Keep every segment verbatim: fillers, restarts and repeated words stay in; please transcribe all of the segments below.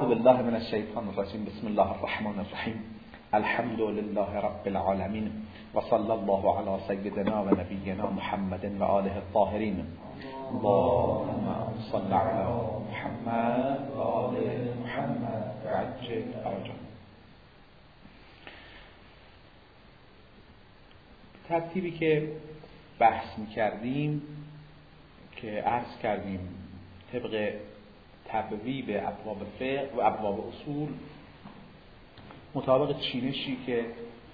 اعوذ بالله من الشیطان الرجیم. بسم الله الرحمن الرحیم. الحمد لله رب العالمین و صلی الله علی سیدنا و نبینا محمد و آله الطاهرین. اللهم صل علی محمد و آل محمد و عجل فرجهم. ترتیبی که بحث می‌کردیم که عرض کردیم طبق تبویب ابواب فقه و ابواب اصول مطابق چینشی که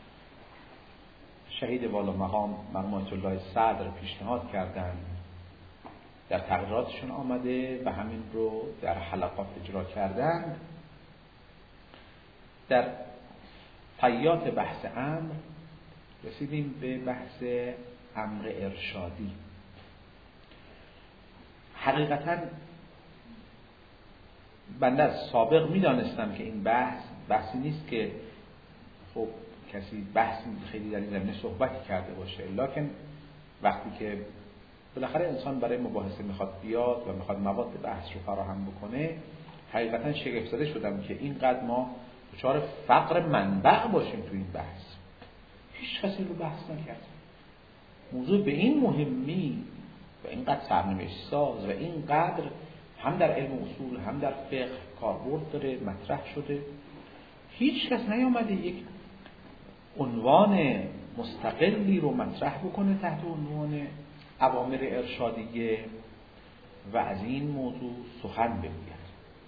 شهید والا مقام مرحوم آیت الله صدر پیشنهاد کردند در تقریراتشون آمده و همین رو در حلقات اجرا کردند. در طیات بحث امر رسیدیم به بحث امر ارشادی. حقیقتاً بنده از سابق میدانستم که این بحث بحثی نیست که خب کسی بحث خیلی در این زمینه صحبتی کرده باشه، لکن وقتی که بالاخره انسان برای مباحثه میخواد بیاد و میخواد مواد بحث رو فراهم بکنه، حقیقتا شگفت زده شدم که اینقدر ما دچار فقر منبع باشیم تو این بحث. هیچ کسی رو بحث نکرد. موضوع به این مهمی و اینقدر سرنوشت ساز و اینقدر هم در علم اصول هم در فقه کاربرد داره، مطرح شده، هیچ کس نیامده یک عنوان مستقلی رو مطرح بکنه تحت عنوان اوامر ارشادیه و از این موضوع سخن بگوید.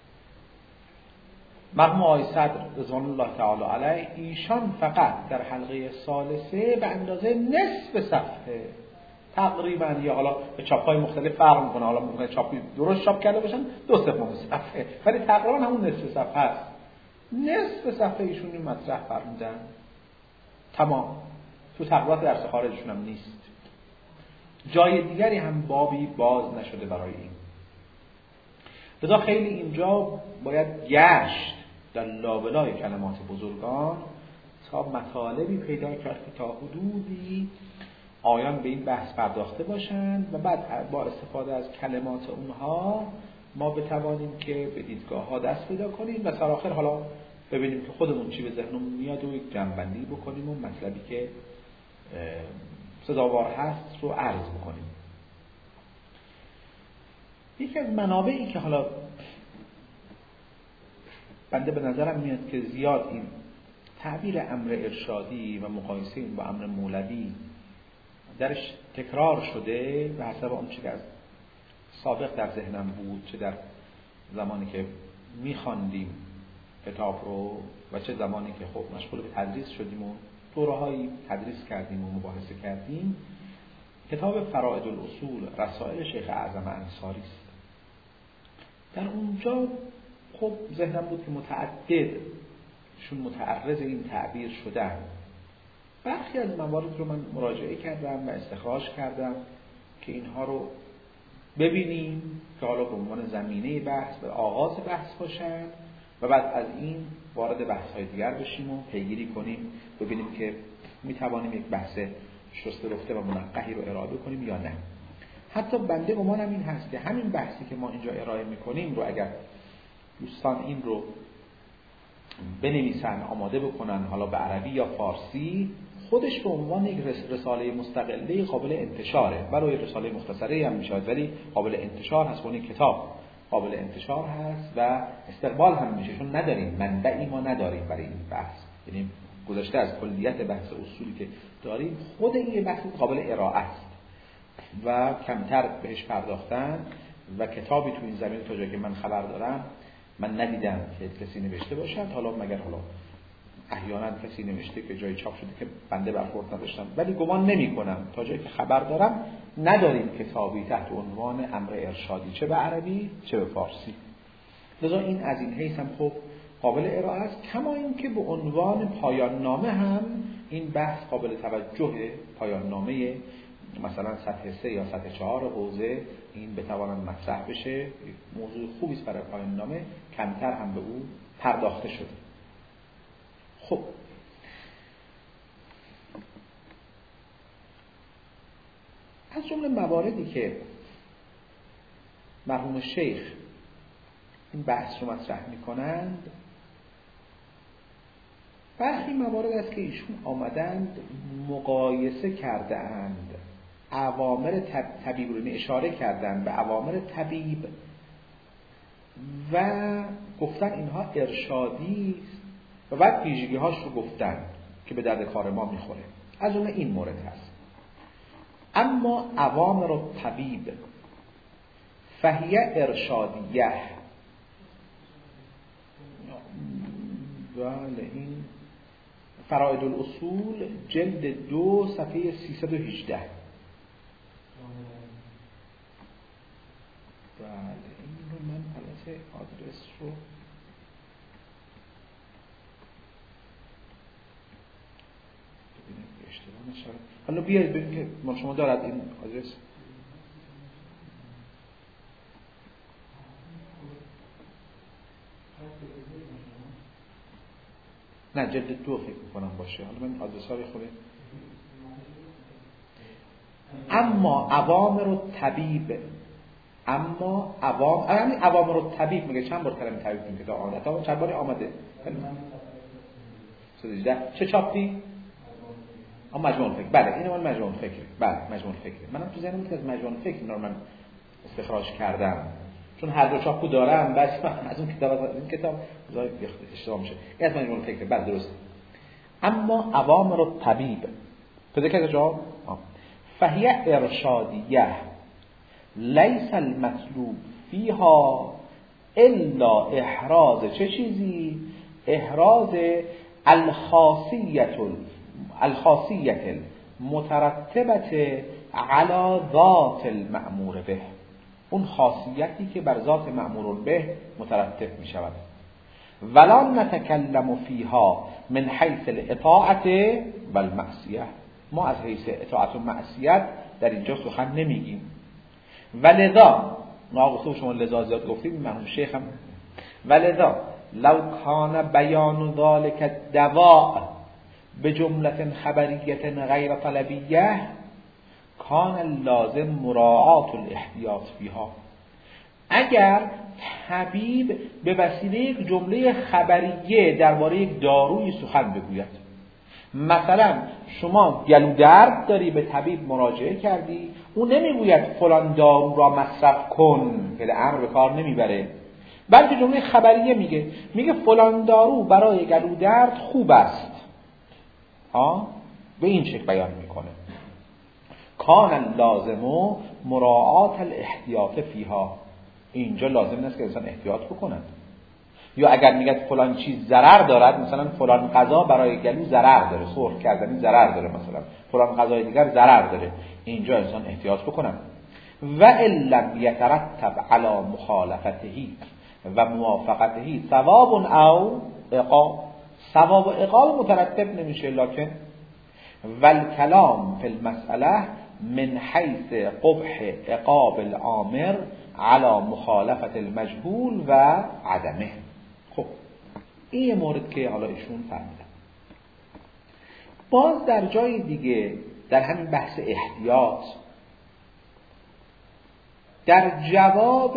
مرحوم آقای صدر رضوان الله تعالی علیه ایشان فقط در حلقه ثالثه به اندازه نصف صفحه تقریبا، یا حالا به چاپ‌های مختلف فرق می‌کنه، حالا ممکنه چاپی درست چاپ کرده باشن دو سوم صفحه، ولی تقریبا همون نصف صفحه است. نصف صفحه ایشون این مطرح فرمودن، تمام. تو تقریبات درس خارجشون هم نیست، جای دیگری هم بابی باز نشده برای این. لذا خیلی اینجا باید گشت در لابلای کلمات بزرگان تا مطالبی پیدا کرد که تا حدودی آیان به این بحث پرداخته باشند و بعد با استفاده از کلمات اونها ما بتوانیم که به دیدگاه ها دست پیدا کنیم و سرآخر حالا ببینیم که خودمون چی به ذهنمون میاد و یک جنبندی بکنیم و مطلبی که سزاوار هست رو عرض بکنیم. یکی از منابعی که حالا بنده به نظرم میاد که زیاد این تعبیر امر ارشادی و مقایسه این با امر مولوی درش تکرار شده به حسب اون چیزی که از سابق در ذهنم بود، چه در زمانی که می‌خواندیم کتاب رو و چه زمانی که خب مشغول به تدریس شدیم و دوره‌هایی تدریس کردیم و مباحثه کردیم. کتاب فرائد الاصول رسائل شیخ اعظم انصاری است. در اونجا خب ذهنم بود که متعدد شون متعرض این تعبیر شدن. برخی از موارد رو من مراجعه کردم و استخراج کردم که اینها رو ببینیم که حالا به عنوان زمینه بحث و آغاز بحث باشن و بعد از این وارد بحث‌های دیگر بشیم و پیگیری کنیم، ببینیم که میتوانیم یک بحث شسته رفته و منقحی رو ارائه کنیم یا نه. حتی بنده گمانم این هست که همین بحثی که ما اینجا ارائه میکنیم رو اگر دوستان این رو بنویسن، آماده بکنن، حالا به عربی یا فارسی، خودش به عنوان یک رساله مستقله قابل انتشاره. برای رساله مختصره هم میشود ولی قابل انتشار هست، اون کتاب قابل انتشار هست و استقبال هم میشه، چون نداریم منبعی، ما نداریم برای این بحث، یعنی گذشته از کلیت بحث اصولی که داریم، خود این بحث قابل ارائه است و کمتر بهش پرداختن و کتابی تو این زمینه تا جایی که من خبر دارم من ندیدم که کسی نوشته باشد. حالا مگر حالا احیانا کسی نوشته که جای چاپ شده که بنده برخورد نداشتم، ولی گمان نمی کنم تا جایی که خبر دارم نداریم کتابی تحت عنوان امر ارشادی، چه به عربی چه به فارسی. لذا این از این حیث هم خب قابل ارائه است، کما این که به عنوان پایان نامه هم این بحث قابل توجه. پایان نامه مثلا سطح سه یا سطح چهار حوزه این بتواند مطرح بشه، موضوع خوبی است برای پایان نامه، کمتر هم به او پرداخته شده. خب از جمله مواردی که مرحوم شیخ این بحث رو مطرح میکنند، برخی موارد است که ایشون آمدند مقایسه کرده اند اوامر طبیب رو اشاره کردند به اوامر طبیب و گفتن اینها ارشادی است و بعد ویژگی هاش رو گفتن که به درد کار ما میخوره. از اون این مورد هست. اما اوامر طبیب فهیه ارشادیه. بله، این فرائد الاصول جلد دو صفحه سیصد و هجده. بله، این رو من البته آدرس رو ببینید اشتباه نشه. حالا بیایید ببینید که ما شما دارد این آدرس. نه، جلد دو فکر میکنم باشه. حالا من آدرس ها بخوریم. اما اوامر الطبیب، اما عوام یعنی اوامر الطبیب میگه. چند بار کلمه طبیب این کتاب آمده؟ تا چند باری آمده؟ چه چاپی؟ اما مجموع الفکر. بله، اینو من مجموع الفکر. بله، مجموع الفکر. منم تو ذهنم بود که از مجموع الفکر اینا رو من استخراج کردم، چون هر دو چاپو دارم. بس از اون کتاب از این کتاب زای اشتباه میشه. این از مجموع الفکر. بله درست. اما اوامر الطبیب پیدا کرده جواب فهی ارشادیه لیس المطلوب فیها الا احراز چه چیزی؟ احراز الخاصیت الخاصیت المترتبت علی ذات المأمور به، اون خاصیتی که بر ذات مأمور به مترتب می شود. ولا نتکلم فیها من حیث الاطاعت و المعصیه، ما از حیث اطاعت و معصیت در اینجا سخن نمیگیم. ولذا ناقصه شما لذا زیاد گفتیم، مرحوم شیخ هم ولذا لو کان بیان ذلك الدواء بجملة خبریه غیر طلبیه کان لازم مراعات الاحتیاط فیها. اگر طبیب به وسیله یک جمله خبریه درباره یک داروی سخن بگوید، مثلا شما گلو درد داری، به طبیب مراجعه کردی، اون نمیگوید فلان دارو را مصرف کن که امر به کار نمیبره، بلکه جمله خبریه میگه میگه فلان دارو برای گلو درد خوب است. ها، به این شکل بیان میکنه. کان لازم مراعات الاحتیاط فیها، اینجا لازم نیست که انسان احتیاط بکنه. یا اگر میگه فلان چیز ضرر دارد، مثلا فلان غذا برای گلو ضرر داره، سرخ کردنی ضرر داره، مثلا فلان غذای دیگر ضرر داره، اینجا انسان احتیاط بکنه. و ان لم یترتب علی مخالفته و موافقته ثواب او عقاب، ثواب و عقاب مترتب نمیشه، لکن والکلام فی المسئله من حیث قبح عقاب الامر علی مخالفت المجهول و عدمه. خب این مورد که حالا ایشون فرمودن. باز در جای دیگه در همین بحث احتیاط، در جواب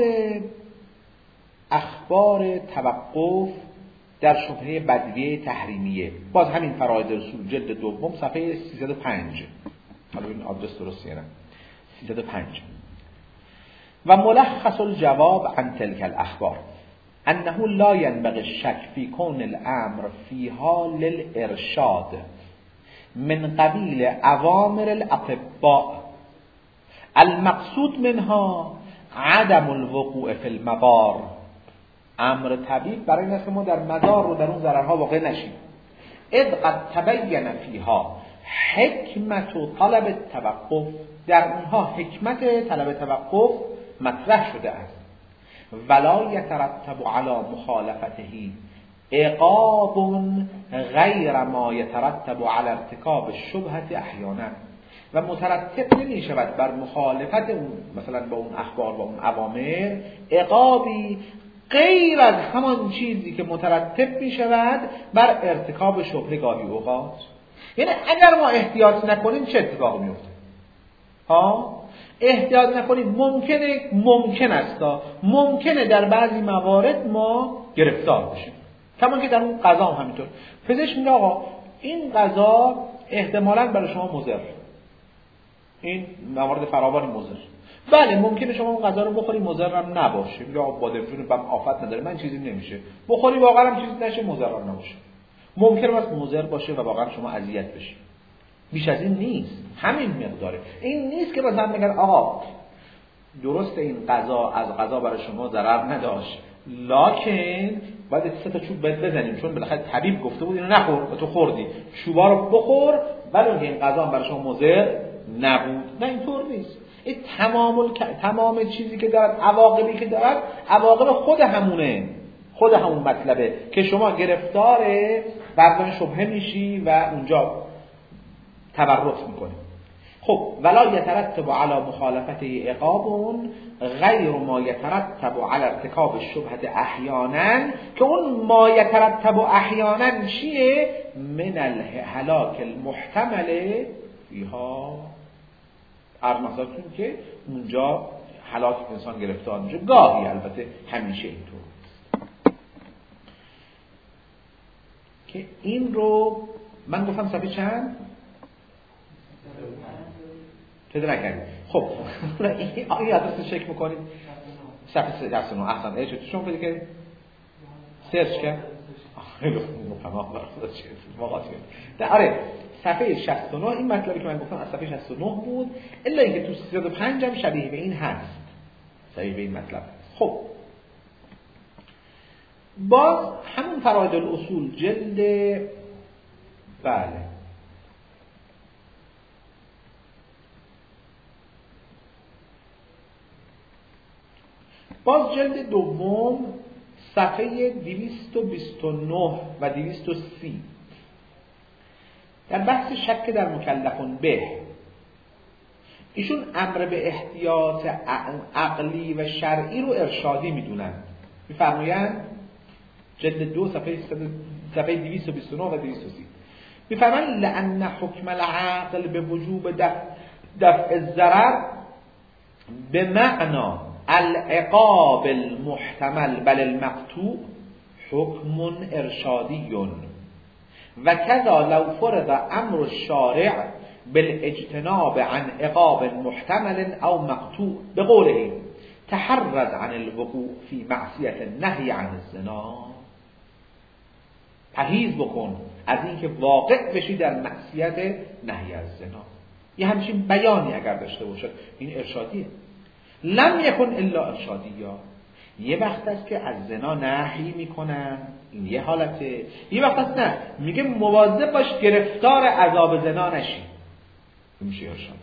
اخبار توقف در شبهه بدویه تحریمیه، باز همین فرائد رسول جلد دوم صفحه سیصد و پنج، حالا این آدرس درسته نه، سیصد و پنج. و ملخص الجواب عن تلك الاخبار انه لا ينبغي الشك في كون الامر فيها للارشاد من قبيل اوامر الاطباء المقصود منها عدم الوقوع في المضار. امر طبیب برای این است که ما در مضار رو در اون ضررها واقع نشیم. اذ قد تبین فیها حکمت و طلب التوقف، در اونها حکمت طلب توقف مطرح شده است. ولا یترتب علی مخالفته عقاب غیر ما یترتب علی ارتکاب الشبهة احیانا، و مترتب نمی شود بر مخالفت اون مثلا با اون اخبار با اون اوامر عقابی غیر از همان چیزی که مترتب می شود بر ارتکاب شبهه گاهی اوقات. یعنی اگر ما احتیاط نکنیم چه اتفاقی می افته؟ ها، احتیاط نکنید ممکنه ممکن است ممکنه در بعضی موارد ما گرفتار بشیم، کما که در اون قضا هم همینطور. پزشک میگه آقا این قضا احتمالاً برای شما مضر، این موارد فراوانی مضر. بله ممکنه شما اون غذا رو بخوری مضر هم نباشه، میگه آقا بادمجون بم آفت نداره، من چیزی نمیشه، بخوری واقعا هم چیزی نشه، مضر هم نباشه. ممکنه واسه مضر باشه و واقعا شما اذیت بشید. بیش از این نیست، همین مقداره. این نیست که مثلا بگن آقا درست این غذا از غذا برای شما ضرر نداشت، لکن باید سه تا چوب بد بزنیم چون بالاخره طبیب گفته بود اینو نخور و تو خوردی، چوبا رو بخور ولی این غذا هم برای شما مضر نبود. نه اینطور نیست. این تمام تمام چیزی که دارد، عواقبی که دارد، عواقب خود همونه، خود همون مطلبه که شما گرفتار بعضی شبهه میشی و اونجا تورط میکنی. خب ولا یترتب علی مخالفته عقاب غیر ما یترتب علی ارتکاب الشبهه احیانا، که اون ما یترتب احیانا چیه؟ من الهلاک المحتمل فیها. هر مثالتون که اونجا هلاک انسان گرفتار میشه، گاهی البته همیشه اینطور که این رو من گفتم صفحه چند؟ پیدا نکردید. خب این آدرس رو چک میکنید، صفحه شصت و نه. احسن ایش شما پیدا کردید؟ سرچ کرد؟ خیلی خوب تمام برای خدا چه واقعاتی. آره صفحه شصت و نه این مطلبی که من گفتم از صفحه شصت و نه بود، الا اینکه تو سیصد و پنج هم شبیه به این هست، شبیه به این مطلب. خب باز همون فراید الاصول جلد بله باز جلد دوم صفحه دویست و بیست و نه و دویست و سی در بحث شک در مکلفون به، ایشون امر به احتیاط عقلی و شرعی رو ارشادی میدونن. میفرمایند جلد دو صفحه صفحه دویست و بیست و نه و دویست و سی میفرمایند لأن حکم العقل به وجوب دفع, دفع الضرر به معنا العقاب المحتمل بل المقطوع حکم ارشادی و کذا لو فرض امر الشارع بالاجتناب عن عقاب محتمل او مقطوع بقوله تحرز عن الوقوع في معصیت النهی عن الزنا، پرهیز بکن از اینکه واقع بشی در معصیت نهی از زنا. یه همچین بیانی اگر داشته باشد این ارشادیه. لم یکن الا ارشادیه. یه وقت است که از زنا نهی میکنن، این یه حالته. یه وقت است نه، میگه مواظب باش گرفتار عذاب زنا نشی، میشه ارشادی.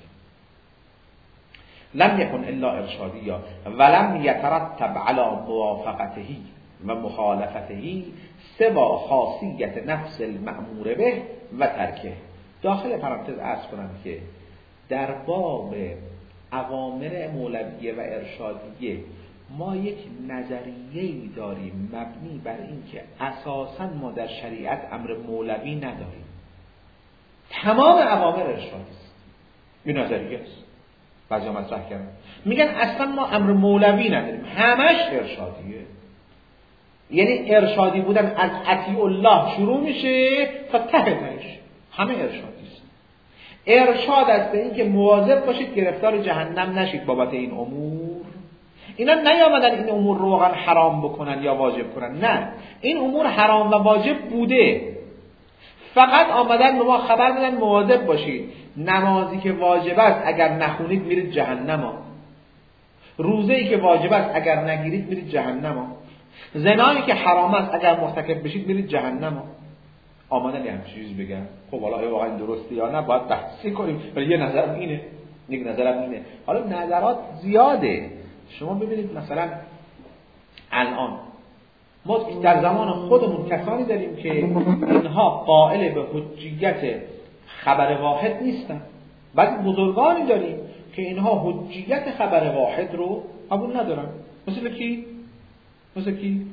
لم یکن الا ارشادیه ولم یترتب علی موافقته و مخالفته سوا خاصیت نفس المأمور به و ترکه. داخل پرانتز عرض کنم که در باب اوامر مولویه و ارشادیه ما یک نظریه‌ای داریم مبنی بر اینکه اساساً ما در شریعت امر مولوی نداریم، تمام اوامر ارشادی است. این نظریه است. بعضی مطرح کردن میگن اصلا ما امر مولوی نداریم، همش ارشادیه. یعنی ارشادی بودن از اطیع الله شروع میشه تا ته تهش، همه ارشادی است. ارشاد است به اینکه مواظب باشید گرفتار جهنم نشید بابت این امور. اینا نیامدن این امور رو واقعا حرام بکنن یا واجب کنن، نه، این امور حرام و واجب بوده، فقط آمدن به ما خبر میدن مواظب باشید. نمازی که واجب است اگر نخونید میرید جهنم، روزه‌ای که واجب است اگر نگیرید میرید جهنم، زنایی که حرام است اگر مرتکب بشید میرید جهنم. آمدن یه چیز بگن خب والا واقعا درسته یا نه باید بحثی کنیم، ولی یه نظرم اینه، یک نظرم اینه. حالا نظرات زیاده. شما ببینید مثلا الان ما در زمان خودمون کسانی داریم که اینها قائل به حجیت خبر واحد نیستن، بعد بزرگانی داریم که اینها حجیت خبر واحد رو قبول ندارن. مثل کی؟ مثل کی؟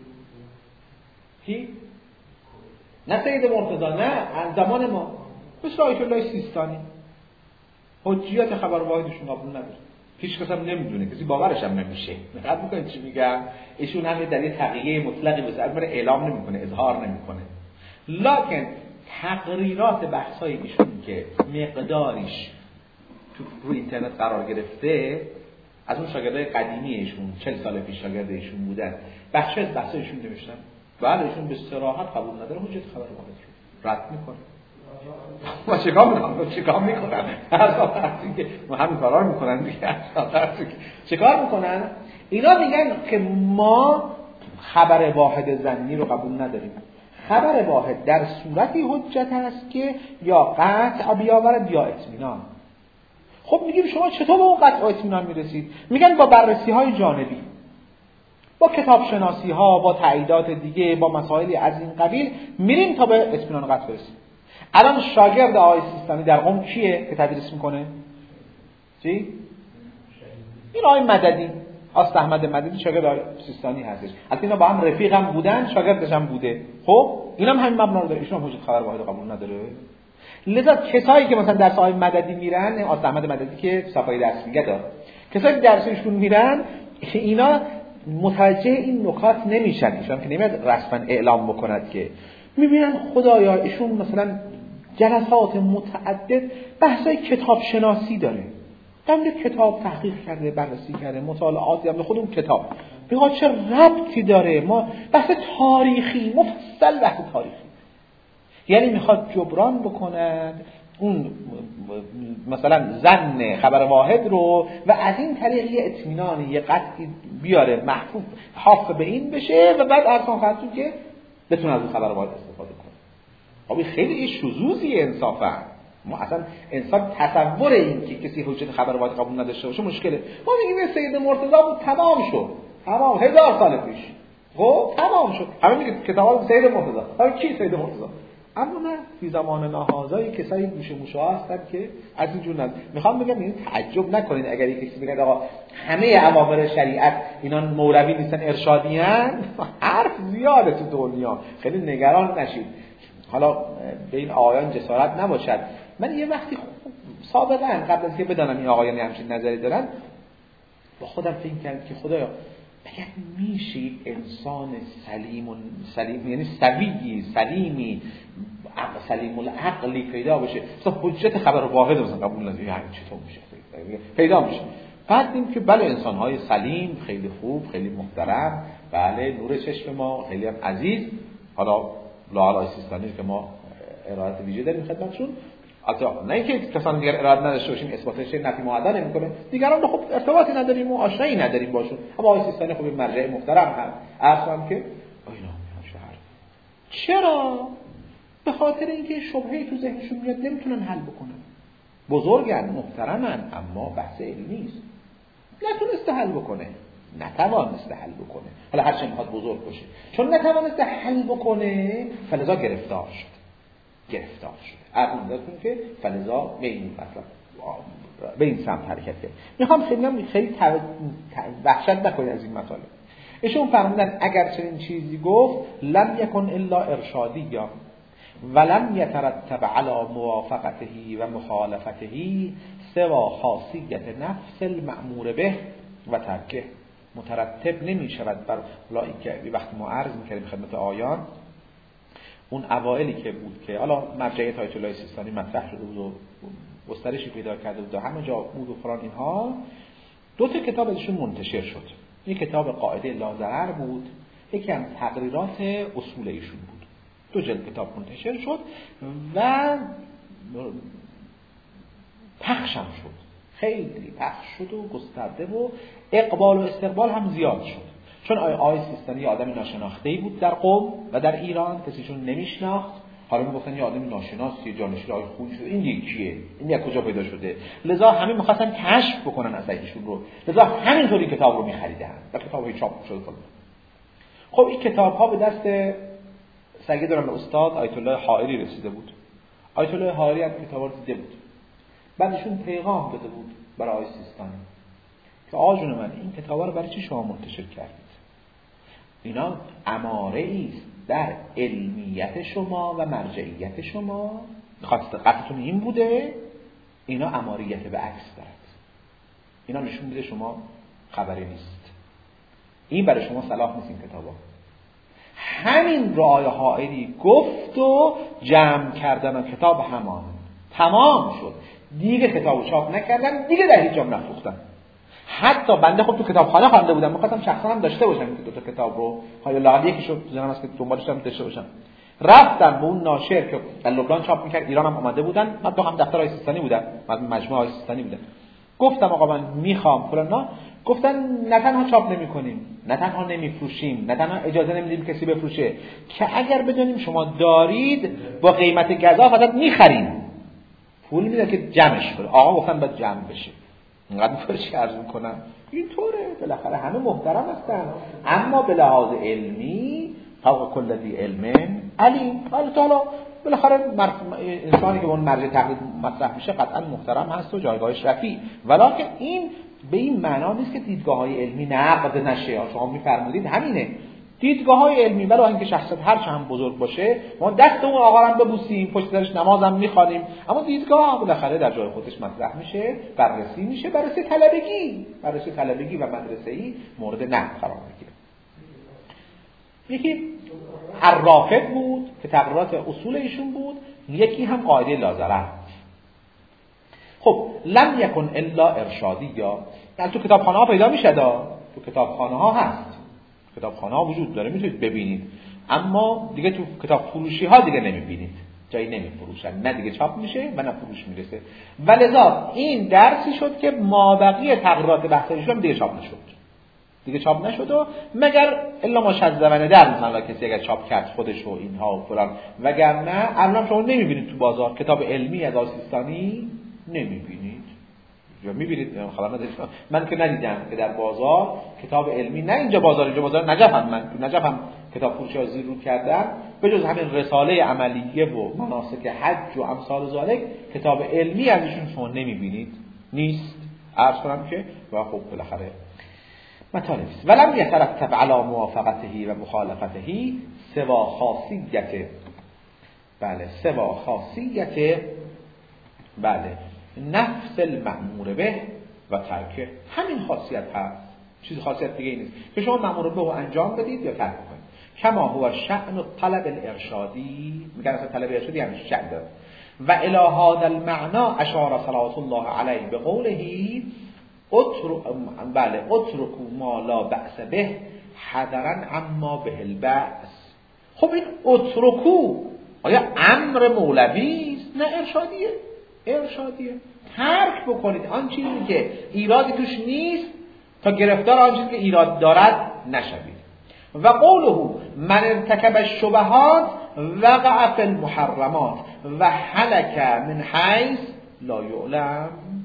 کی؟ نه سید مرتضی، نه از زمان ما، مثل آیت الله سیستانی حجیت خبر واحدشون قبول نداره. هیچ کس هم نمیدونه، کسی باورش هم نمیشه. دقت میکنید چی میگم؟ ایشون هم در یه تقیه مطلقی به سر اعلام نمیکنه، اظهار نمیکنه. لکن تقریرات بحثای ایشون که مقداریش تو روی اینترنت قرار گرفته، از اون شاگردای قدیمی ایشون چهل سال پیش شاگرد ایشون بودن، بخشی از بحثای ایشون نوشتن. بله ایشون به صراحت قبول نداره، حجت خبر واحد رو رد میکنه. ما چیکار میکنم؟ چیکار میکنن؟ هر وقتی که ما همین کارا رو میکنن دیگه. چیکار میکنن؟ اینا میگن که ما خبر واحد ظنی رو قبول نداریم. خبر واحد در صورتی حجت هست که یا قطع بیاورد یا اطمینان. خب میگیم شما چطور به اون قطع و اطمینان میرسید؟ میگن با بررسی های جانبی، با کتاب شناسی ها، با تاییدات دیگه، با مسائلی از این قبیل میریم تا به اطمینان قطع برسیم. الان شاگرد آقای سیستانی در قم کیه که تدریس میکنه؟ چی؟ این آقای مددی، آست احمد مددی شاگرد آقای سیستانی هستش. البته اینا با هم رفیق هم بودن، شاگردش هم بوده. خب اینا هم همین مبنا رو داره. ایشون حجت خبر واحد قبول نداره. لذا کسایی که مثلا درس آقای مددی میرن، آست احمد مددی که صفای درس میگه داره، کسایی که درسشون میرن اینا متوجه این نکات نمیشن. ایشون که نمیاد رسما اعلام بکند که میبینن خدایا ایشون مثلا جلسات متعدد بحثای کتاب شناسی داره، در کتاب تحقیق کرده، بررسی کرده، مطالعاتی هم خود اون کتاب بگاه چه ربطی داره، ما بحث تاریخی مفصل بحث تاریخی، یعنی میخواد جبران بکند اون مثلا ظن خبر واحد رو و از این طریق یه اطمینانی یه قطعی بیاره محفوظ حاف به این بشه و بعد ارسان خواهد بود که بتونه از خبر واحد استفاده کنه. خب خیلی شذوذی انصافا. ما اصلا انسان تصور این که کسی حجت خبر واحد قبول نداشته باشه مشکله. ما میگیم سید مرتضی بود تمام شد، تمام هزار سال پیش، خب تمام شد. همه میگه کتاب سید مرتضی. حالا کی سید مرتضی؟ اما نه، فی زمان نهازای کسایی گوشه موشه هستن که از اینجور نه. میخوام بگم این تعجب نکنید اگر یک کسی بگه آقا همه اوامر شریعت اینا مولوی نیستن ارشادیان، حرف زیاده تو دنیا، خیلی نگران نشید. حالا به این آقایان جسارت نباشد. من یه وقتی سابقا قبل از که بدانم این آقایان همچین نظری دارن با خودم فکر کردم که خدایا اگر میشید انسان سلیم و سلیم یعنی سویی سلیمی سلیم العقلی پیدا بشه، مثلا حجت خبر واحد مثلا قبول نداری، یعنی چطور میشه پیدا میشه؟ بعد این که بله انسان‌های سلیم خیلی خوب، خیلی محترم، بله نور چشم ما، خیلی هم عزیز، حالا لاعلای سیستانی که ما ارائه ویژه داریم خدمتشون، البته نه اینکه کسان دیگر ارائه نداشته باشیم اثباتش نفی معدل نمی‌کنه، دیگران خب ارتباطی نداریم و آشنایی نداریم باشون، اما آقای سیستانی خب مرجع محترم هم اصلا که اینا شهر. چرا؟ به خاطر اینکه شبهه‌ای تو ذهنشون میاد نمیتونن حل بکنن. بزرگن، محترمن، اما بحث علمی نیست. نتونسته حل بکنه، نتوانسته حل بکنه. حالا هر چه میخواد بزرگ باشه، چون نتوانسته حل بکنه فلذا گرفتار شد. گرفتار شد. اون دارتون که فلذا به این مطلب به این سمت حرکت کرد. میخوام خیلی خیلی وحشت نکنید از این مطالب. ایشون فرمودن اگر چنین چیزی گفت لم یکن الا ارشادی یا ولم یترتب علی موافقته و مخالفته سوا خاصیت نفس المأمور به و ترکه. مترتب نمی شود بر لایی که وقتی ما عرض میکردیم خدمت آیان اون اوائلی که بود که حالا مرجعیت آیت الله سیستانی مطرح شده بود و گسترشی پیدا کرده بود و همه جا بود و فلان اینها، دو تا کتاب ازشون منتشر شد. یک کتاب قاعده لاضرر بود، یکی از تقریرات اصول ایشون بود. دو جلد کتاب منتشر شد و پخش هم شد، خیلی پخش شد و گسترده و اقبال و استقبال هم زیاد شد، چون آی آی سیستانی آدمی ناشناخته‌ای بود در قم و در ایران، کسیشون نمیشناخت. حالا میگفتن یه آدمی ناشناسی جانشین آی خوی شده، این یکیه، این یک کجا پیدا شده؟ لذا همه می‌خواستن کشف بکنن از ایشون رو، لذا همینطوری کتاب رو می‌خریدن و کتابی چاپ شده. خب این کتاب‌ها به دست سیدنا استاد آیت الله حائری رسیده بود. آیت الله حائری هم کتابا رو دیده بود. بعدشون پیغام داده بود برای آی سیستانی که آجون من این کتابا رو برای چی شما منتشر کردید؟ اینا اماره است در علمیت شما و مرجعیت شما. قصدتون این بوده؟ اینا اماریت به عکس دارد. اینا نشون میده شما خبری نیست، این برای شما صلاح نیست این کتابا. همین رو آیه حائری گفت و جمع کردن کتاب همان تمام شد، دیگه کتابو چاپ نکردن، دیگه در هیچ جا نفروختن. حتی بنده خب تو کتابخانه خوانده بودم، می‌خواستم شخصا هم داشته باشم این دو تا کتاب رو، حالا لاغر یکیشو تو ذهنم هست که دنبالش هم داشته باشم. رفتم به اون ناشر که در لبنان چاپ می‌کرد، ایران هم اومده بودن، من تو هم دفتر آقای سیستانی بودم، من مجموعه آقای سیستانی بودم. گفتم آقا من میخوام فلان، گفتن نه تنها چاپ نمی‌کنیم، نه تنها نمی‌فروشیم، نه تنها اجازه نمیدیم کسی بفروشه، که اگر بدونیم شما دارید با قیمت گزاف ازت می‌خریم، پول میده که جمعش کنه. آقا گفتن باید جمع بشه. اینقدر فرش عرض میکنم اینطوره، بالاخره همه محترم هستن، اما به لحاظ علمی فوق کل ذی علم علیم. حالا بالاخره انسانی که به اون مرجع تقلید مطرح میشه قطعا محترم هست و جایگاهش رفیع، ولکن این به این معنا نیست که دیدگاه‌های علمی نقد نشه. شما میفرمودید همینه، دیدگاه‌های علمی برای اینکه شخصیت هر چه هم بزرگ باشه ما دست اون آقا رو ببوسیم، پشت سرش نماز هم می‌خوانیم، اما دیدگاه بالاخره در جای خودش مطرح میشه، بررسی میشه، بررسی طلبگی، بررسی طلبگی و مدرسه‌ای مورد نقد قرار میگیره. یکی الرافد بود که تقریرات اصول ایشون بود، یکی هم قاعده لازرع. خب لم یکن الا ارشادی، یا تو کتابخانه‌ها پیدا میشه، دا تو کتابخانه‌ها هست، کتابخانه‌ها وجود داره، میتونید ببینید، اما دیگه تو کتاب فروشی ها دیگه نمیبینید، جایی نمیفروشن، نه دیگه چاپ میشه و نه فروش میرسه. ولذا این درسی شد که مابقی تقریرات بحثیشون دیگه چاپ نشد، دیگه چاپ نشد و مگر الا ما شذبنه در مثلا کسی اگر چاپ کرد خودش و اینها و فلان، وگرنه الان شما نمیبینید تو بازار کتاب علمی از آسیستانی نمیبینید، یا میبینید خبر ندارید. من که ندیدم که در بازار کتاب علمی، نه اینجا بازار، اینجا بازار نجف هم، من تو نجف هم کتاب فروشی ها زیر رو کردم، به جز همین رساله عملیه و مناسک حج و امثال ذالک کتاب علمی ازشون شما نمیبینید، نیست. عرض کنم که و خب بالاخره مطالب است. ولم یترتب علی موافقته و مخالفته سوا خاصیت، بله سوا خاصیت، بله نفس المأمور به و ترکه، همین خاصیت هست، چیز خاصیت دیگه نیست که شما مأمور به رو انجام بدید یا ترک کنید. کما هو شأن طلب الارشادی، میگن اصلا طلب ارشادی همین شأن داره. و الی هذا المعنى اشار صلوات الله علیه به قوله اترک، بله اترکوا ما لا بأس به حذرا عما به البأس. خب این اترکو آیا امر مولوی است؟ نه ارشادیه، ارشادیه. ترک بکنید آن چیزی که ایرادی توش نیست تا گرفتار آن چیزی که ایراد دارد نشوید. و قوله من ارتکب الشبهات وقع فی المحرمات و هلك من حیث لا یعلم،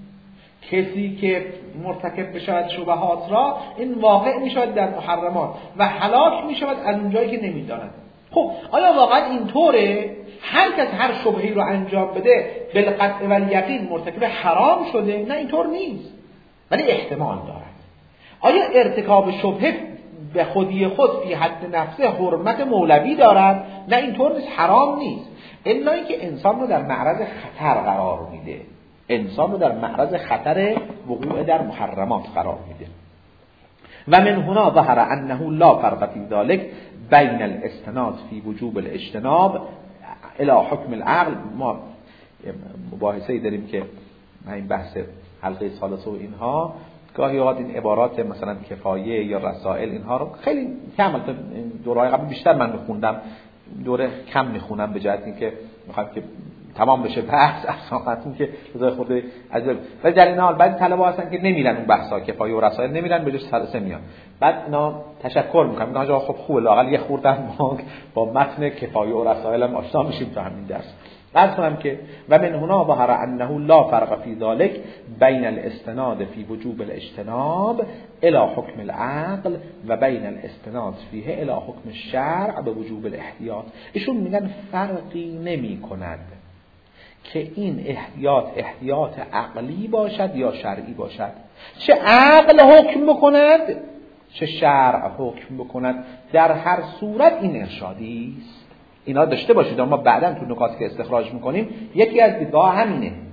کسی که مرتکب بشود شبهات را این واقع میشود در محرمات و هلاک میشود از اونجایی که نمیداند. خب آیا واقعا اینطوره؟ هر کس هر شبهی رو انجام بده بالقطع و الیقین مرتکب حرام شده؟ نه اینطور نیست، ولی احتمال دارد. آیا ارتکاب شبهه به خودی خود فی حد نفسه حرمت مولوی دارد؟ نه اینطور نیست، حرام نیست، الا اینکه انسان رو در معرض خطر قرار میده، انسان رو در معرض خطر وقوع در محرمات قرار میده. و من هنا ظهر انه لا فرق فی ذلك بین الاستناد فی وجوب الاجتناب الى حکم العقل. ما مباحثه‌ای داریم که این بحث حلقه ثالثه و اینها گاهی اوقات این عبارات مثلا کفایه یا رسائل اینها رو خیلی کم، دورهای قبل بیشتر من میخوندم، دوره کم میخونم به جهت اینکه میخوام که تمام بشه بحث اصلا که رضای خود از ولی در این حال بعضی طلبه هستن که نمیرن اون بحثا کفایه و رسائل نمیرن، به جز سلسه میان. بعد اینا تشکر میکنم، میگن آقا خب خوبه لااقل یه خوردن ما با متن کفایه و رسائل هم آشنا میشیم تا همین درس. عرض کنم که و من هنا ظهر انه لا فرق فی ذلك بین الاستناد فی وجوب الاجتناب الى حکم العقل و بین الاستناد فیه الى حکم الشرع به وجوب الاحتیاط. ایشون میگن فرقی نمی کند که این احتیاط احتیاط عقلی باشد یا شرعی باشد، چه عقل حکم بکند چه شرع حکم بکند، در هر صورت این ارشادی است. اینا داشته باشید، اما بعداً تو نکاتی که استخراج میکنیم یکی از دیدگاه همینه.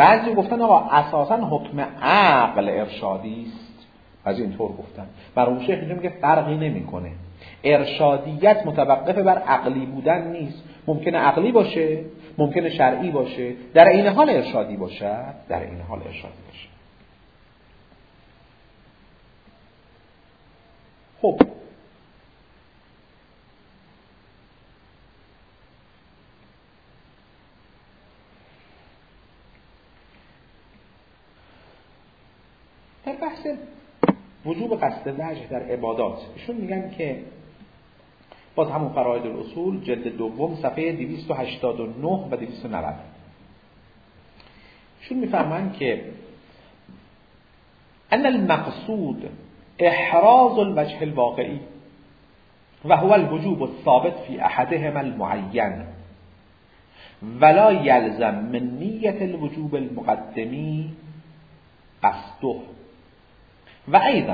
بعضی گفتن آقا اساسا حکم عقل ارشادی است، بعضی اینطور گفتن. مرحوم شیخ اینجا میگه فرقی نمیکنه، ارشادیت متوقف بر عقلی بودن نیست، ممکنه عقلی باشه، ممکنه شرعی باشه، در این حال ارشادی باشه، در این حال ارشادی باشه. خب در بحث وجوب قصد وجه در عبادات ایشون میگن که باز همون فرائض الاصول جلد دوم صفحه دویست و هشتاد و نه و دویست و نود ایشون میفرمایند که ان المقصود احراز الوجه الواقعی و هو الوجوب الثابت في احدهما المعين ولا يلزم من نیت الوجوب المقدمی قصده و ایضا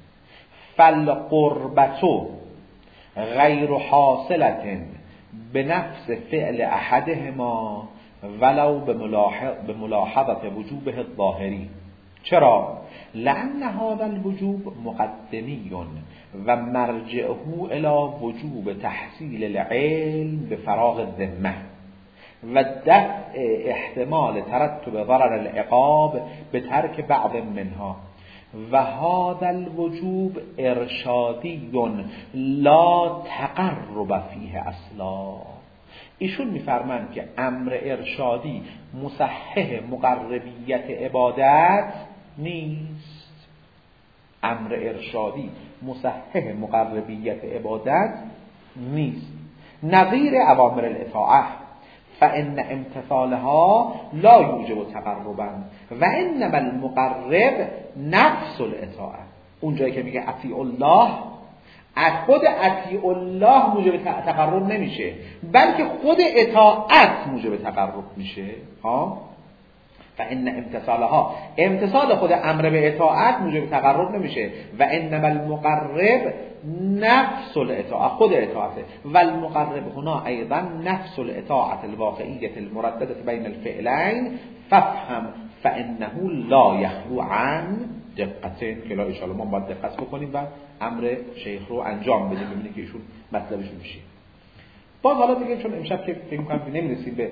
فالقربة غیر حاصلة بنفس فعل احدهما ولو بملاحظة وجوبه الظاهری. چرا؟ لأن هذا الوجوب مقدمی و مرجعه الى وجوب تحصیل العلم بفراغ الذمه و دفع احتمال ترتب ضرر العقاب به ترک بعض منها و هذا الوجوب ارشادی لا تقرب فیه اصلا. ایشون میفرمایند که امر ارشادی مصحح مقربیت عبادت نیست. امر ارشادی مصحح مقربیت عبادت نیست. نظیر اوامر الاطاعه فإن امتثالها لا یوجب تقربا و انما المقرب نفس الاطاعه. اونجایی که میگه اطیع الله، از خود اطیع الله موجب تقرب نمیشه، بلکه خود اطاعت موجب تقرب میشه. ها فإن امتثالها، امتثال خود امر به اطاعت موجب تقرب نمیشه. و انما المقرب نفس الاطاعه، خود اطاعته. و المقرب هنا ایضا نفس الاطاعه الواقعیه المردده بین الفعلین فافهم فانه لا یخلو عن دقتین. که لا ان شاء الله ما باید دقت بکنیم و امر شیخ رو انجام بدیم ببینید که ایشون مطلبشون میشه. باز حالا دیگه چون امشب که فکر می‌کنم که نمی‌رسیم به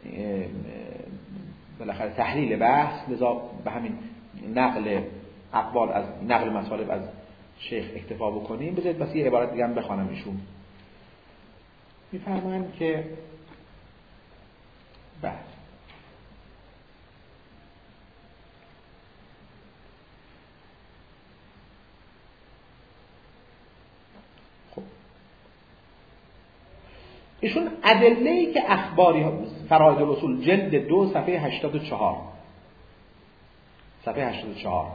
بالاخره تحلیل بحث، لذا به همین نقل اقوال از نقل مطالب از شیخ اکتفا بکنیم. بذارید بس یه عبارت دیگه هم بخوانم. ایشون میفرمایند که بحث خب ایشون ادله‌ای که اخباری فرائض الاصول جلد دو صفحه هشتاد و چهار صفحه هشتاد و چهار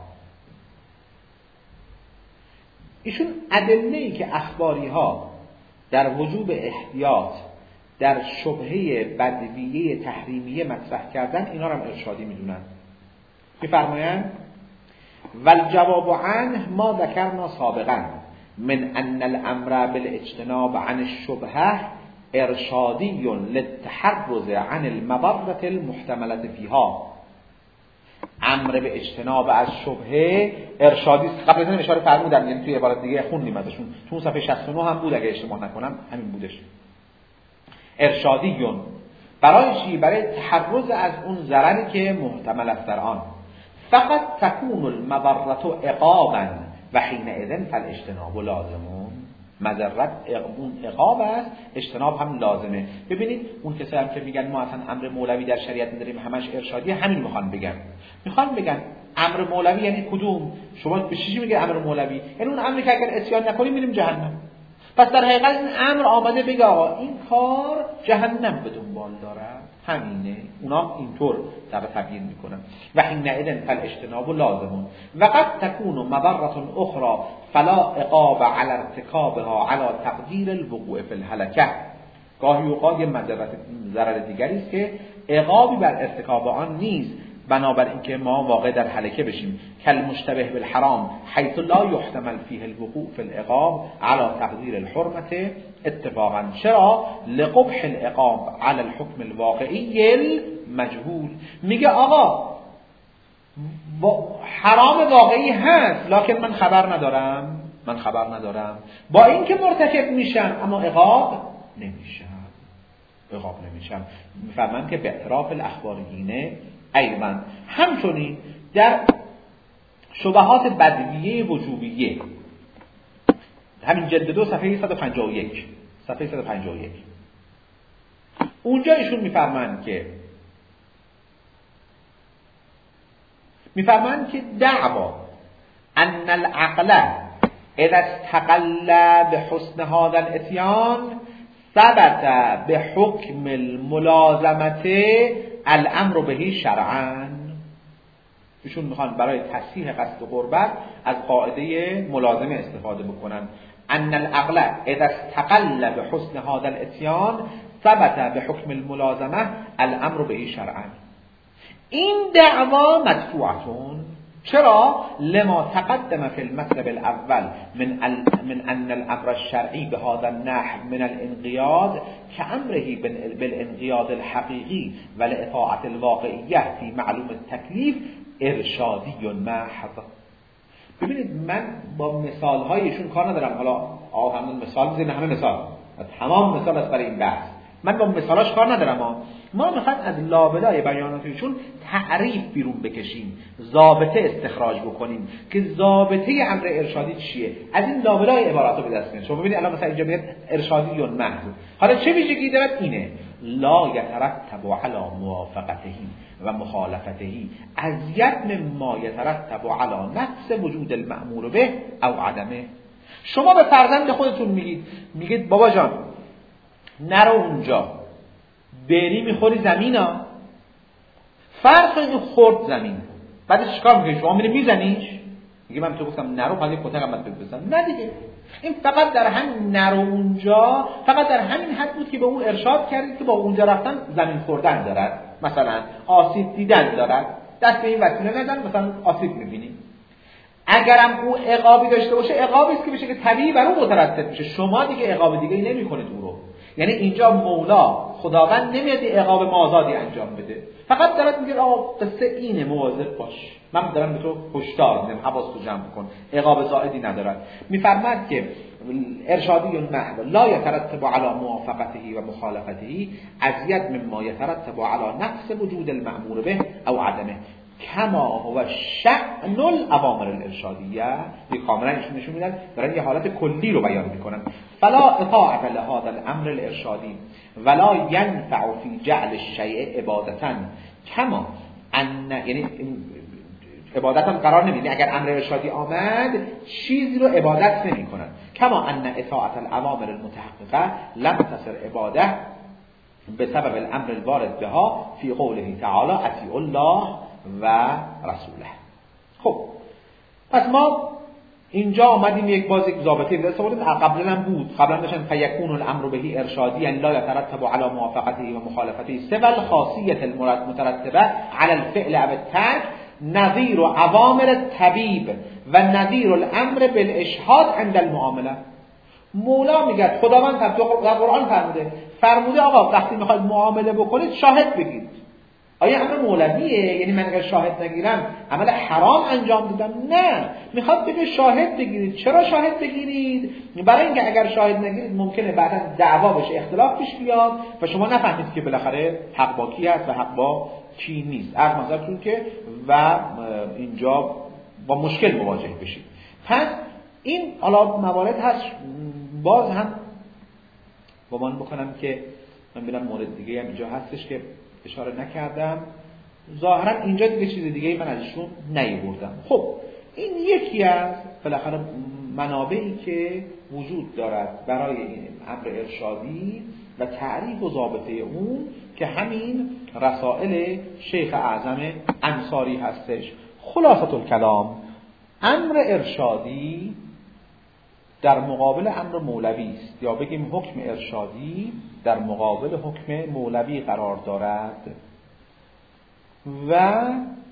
ایشون ادله‌ای که اخباری ها در وجوب احتیاط در شبهه بدویه تحریمیه مطرح کردن، اینا رو هم ارشادی میدونن. میفرمایند والجواب عنه ما ذکرنا سابقا من ان الامر بالاجتناب عن الشبهه ارشادی للتحرز عن المضرة المحتملة فيها. امر به اجتناب از شبهه ارشادی است. قبل از این اشاره فرمودم، یعنی توی عبارت دیگه خوندیم ازشون، تو اون صفحه شصت و نه هم بود اگه اشتباه نکنم همین بودش. ارشادیون برای چی؟ برای تحرز از اون ضرری که محتمل است در آن. فقط تكون المضرة عقابا و حینئذ فالاجتناب لازمون. مضرت اون عقاب است، اجتناب هم لازمه. ببینید اون کسایی هم که میگن ما اصلا امر مولوی در شریعت نداریم همش ارشادی، همین میخوان بگن. میخوان بگن امر مولوی یعنی کدوم؟ شما به چی میگه امر مولوی؟ یعنی اون امری که اگر اسیان نکنیم میریم جهنم. پس در حقیقت این امر آمده بگه آقا این کار جهنم به دنبال داره، همینه. اونا اینطور در تبیین میکنن. و حینئذ فالاجتناب لازمون و قد تكون مضرة اخرى فلا عقاب على ارتكابها على تقدير الوقوع في الهلكه. گاهی اوقات یه مضرت ضرر دیگری است که عقابی بر ارتکاب آن نیست، بنابراین که ما واقع در هلکه بشیم. کل مشتبه بالحرام حیث لا یحتمل فیه الوقوع فی العقاب علی تقدیر الحرمت اتفاقا. چرا؟ لقبح العقاب علی الحکم الواقعی المجهول. میگه آقا حرام واقعی هست لکن من خبر ندارم من خبر ندارم با اینکه مرتکب میشم اما عقاب نمیشم عقاب نمیشم. میفهمن که به اعتراف الاخبارینه ایضا. همچنین در شبهات بدویه وجوبیه همین جلد دو صفحه صد و پنجاه و یک صفحه صد و پنجاه و یک اونجا ایشون میفرمایند که میفرمایند که دعوا ان العقل اذا استقل بحسن هذا الاتيان ثبت بحكم الملازمه الامر به شرعا. ایشون میخوان برای تصحیح قصد قربت از قاعده ملازمه استفاده بکنن. ان العقل اذا استقل بحسن هذا الاتيان ثبت بحكم الملازمه الامر به شرعا. این دعوا مدفوعتون. چرا؟ لما تقدم في المطلب الاول من ال... من ان الامر الشرعي بهذا النحو من الانقياد كامره بالانقياد الحقيقي والاطاعه الواقعيه في معلوم التكليف ارشادی محض. ببینید من با مثال هایشون کار ندارم. حالا آقا همون مثال میزنه، همه مثال تمام مثال است برای این بحث. من با مثالاش کار ندارم. ما ما میخوایم از لابلای بیاناتشون تعریف بیرون بکشیم، ضابطه استخراج بکنیم که ضابطه امر ارشادی چیه. از این لابلای عباراتو به دست میارید. شما ببینید الان مثلا اینجا میاد ارشادی محض. حالا چه ویژگی داره؟ اینه لا یترتب علی موافقته و مخالفته ازیت مما یترتب علی نفس وجود المأمور به او عدمه. شما به فرزند خودتون میگید میگید بابا جان نرو اونجا، بری میخوری زمین ها. فرض کنید خورد زمین، بعدش چیکار میکنی؟ شما میری میزنیش؟ میگه من تو گفتم نرو، بعد یک کتک من بزنم. نه دیگه، این فقط در همین نرو اونجا فقط در همین حد بود که به اون ارشاد کردید که با اونجا رفتن زمین خوردن دارد، مثلا آسیب دیدن دارد، دست به این وسیله نزن مثلا آسیب میبینی. اگرم او عقابی داشته باشه عقابی است که بشه که طبیعی بر اون مترتب میشه. شما دیگه عقاب دیگه ای نمیکنید او رو. یعنی اینجا مولا خداوند نمیاد عقاب مازادی انجام بده، فقط دارد میگه آقا قصه اینه، مواظب باش، من دارم به تو هشدار میدم، حواستو جمع کن. عقاب زائدی ندارد. میفرماد که ارشادی محض لا یترتب علی موافقته و مخالفته ازیت مما یترتب علی نفس وجود المأمور به او عدمه کما هو شأن الاوامر الارشادیه. یک کاملا نشون میدن دارن یه حالت کلی رو بیان میکنن. فلا اطاعت لهذا الامر الارشادی ولا ينفع في جعل الشیء عبادتا کما ان، یعنی عبادت هم قرار نمیدین. اگر امر ارشادی آمد چیزی رو عبادت نمیکنن. کما ان اطاعت الاوامر المتحققه لم تصر عباده بسبب الامر الوارد بها فی قوله تعالی اطیعوا الله و رسوله. خب پس ما اینجا آمدیم یک باز یک ضابطه دست آوردیم. قبلا هم بود، قبلا داشتن فیکون الامر بهی ارشادی یعنی لا یترتب علی موافقته و مخالفته سوى الخاصیه المترتبه علی الفعل او الترک نظیر اوامر الطبیب و نظیر الامر بالاشهاد عند المعامله. مولا میگه، خداوند در قرآن فرموده فرموده آقا وقتی میخواید معامله بکنید شاهد بگیرید. آیا امر مولویه؟ یعنی من اگر شاهد نگیرم عمل حرام انجام دادم؟ نه، میخواد بگه شاهد بگیرید. چرا شاهد بگیرید؟ برای اینکه اگر شاهد نگیرید ممکنه بعدا دعوا بشه، اختلاف پیش بیاد و شما نفهمید که بالاخره حق با کی هست و حق با کی نیست. عرض مثلا که و اینجا با مشکل مواجه بشید. پس این حالا موارد هست. باز هم با من بکنم که من ببینم مورد دیگه هم اینجا هستش که اشاره نکردم. ظاهرا اینجا دیگه چیز دیگه من ازشون نیاوردم. خب این یکی از بالاخره منابعی که وجود دارد برای این امر ارشادی و تعریف و ضابطه اون که همین رسائل شیخ اعظم انصاری هستش. خلاصه الکلام، امر ارشادی در مقابل امر مولوی است، یا بگیم حکم ارشادی در مقابل حکم مولوی قرار دارد و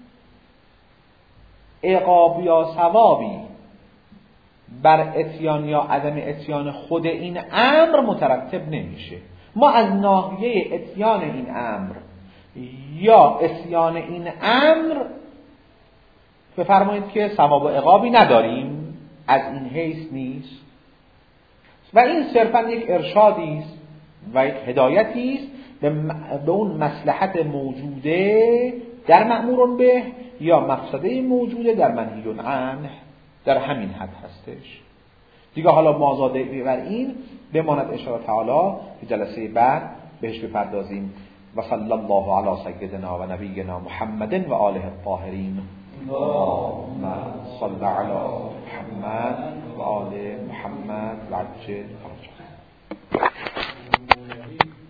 عقاب یا ثوابی بر اتیان یا عدم اتیان خود این امر مترتب نمیشه. ما از ناحیه اتیان این امر یا اتیان این امر بفرمایید که ثواب و عقابی نداریم، از این حیث نیست و این صرفا یک ارشادی است و یک هدایتی است به اون مصلحت موجوده در مأمور به یا مفسده موجوده در منهی عنه، در همین حد هستش دیگه. حالا مازاده بر این بماند ان شاء الله تعالی که جلسه بعد بهش بپردازیم. و صلی الله علی سیدنا و نبینا محمد و آله الطاهرین. اللهم صل علی محمد و آل محمد و عجل فرجهم.